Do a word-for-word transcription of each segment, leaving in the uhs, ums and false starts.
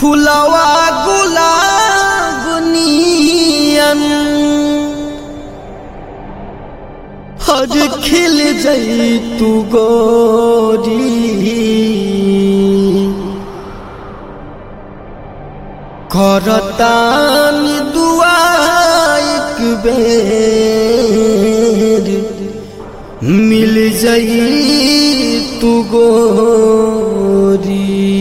फुलवा गुलाब नियन हर खिल जाई तू गोरी करतानी दुआ एक बेर मिल जाई तू गोरी।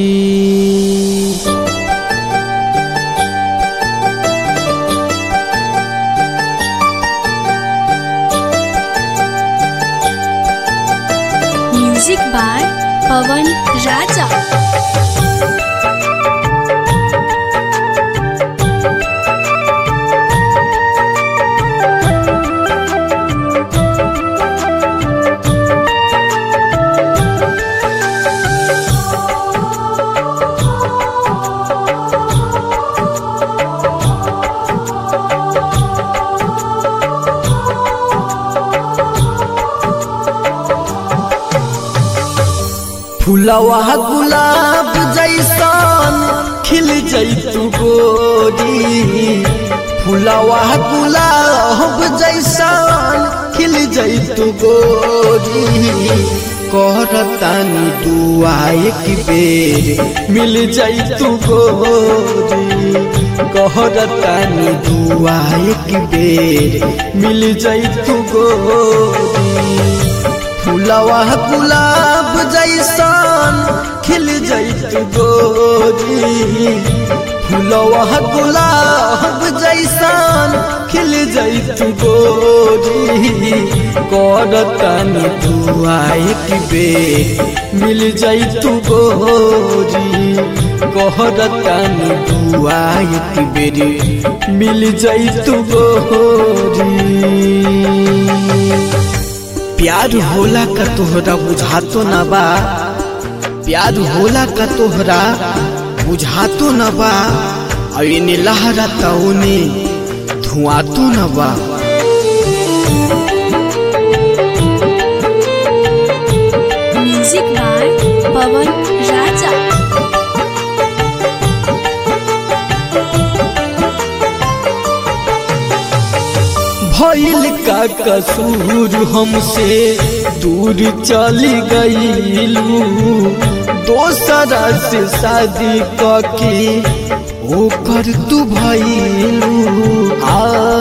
Music by Pawan Raja. फुलवा गुलाब जैसन खिल जाई तू गोरी फुलवा गुलाब जैसन खिल जाई तू गोरी करतानी दुआ एक बेर मिल जाई तू गोरी करतानी दुआ एक बेर मिल जाई तू गोरी। फुलवा गुलाब जैसन खिल जाई तू गोरी फुलवा गुलाब जैसन खिल जाई तू गोरी करतानी दुआ एक बेर मिल जाई तू गोरी करतानी दुआ एक बेर मिल जाई तू गोरी। प्यार होला का तोहरा बुझातो न बा प्यार होला का तोहरा बुझातो न बा अने लहराता ओने धुआं तो न बा। Music by Pawan Raja. भइल का कसूर हमसे दूर चली गईलू दोसरा से शादी करके ओकर तू भइलू आ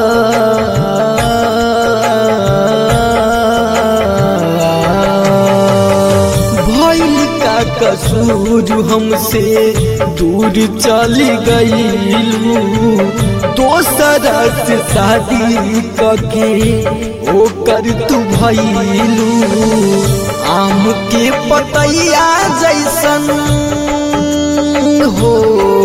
भइल का कसूर हमसे दूर चली गईलू दोसरा से शादी करके ओकर तू भइलू आम के पतैया जैसन हो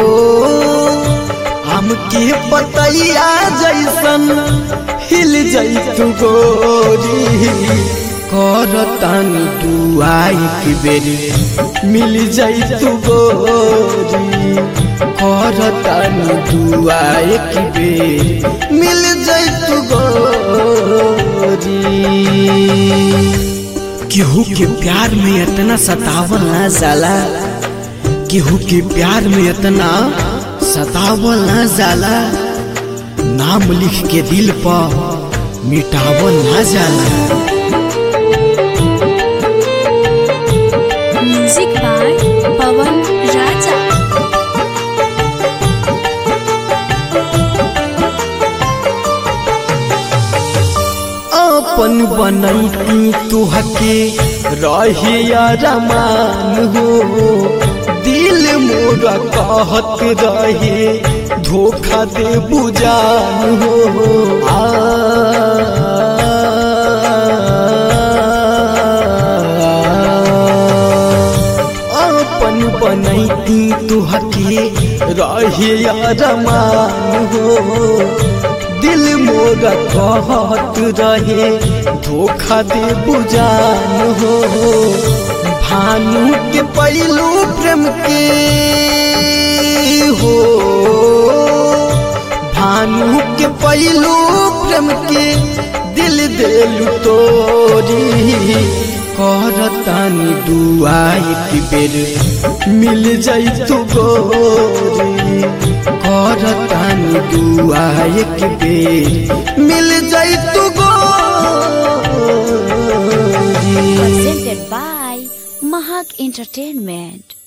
आम के पतैया जैसन हिल जाई तू गोरी करतानी दुआ एक बेर मिल जाई तू गोरी करतानी दुआ एक बेर मिल जाई तू गोरी। केहू के प्यार में इतना सतावल ना जाला केहू के प्यार में इतना सतावल ना जाला नाम लिख के दिल पर मिटावल ना जाला। Music by Pawan Raja. अपन बनैती तुहके रहे अरमान हो दिल मोरा कहत रहे धोखा दे बुझान हो आ अपन बनैती तुहके रहे अरमान हो दिल मोरा कहत रहे धोखा दे बुझान हो भानु के पहलू प्रेम के हो भानु के पहलू प्रेम के दिल दिल तोरी करतानी दुआ एक बेर मिल जाई तू गोरी, करतानी दुआ एक बेर मिल जाई तू गोरी। Presented by Mahak Entertainment.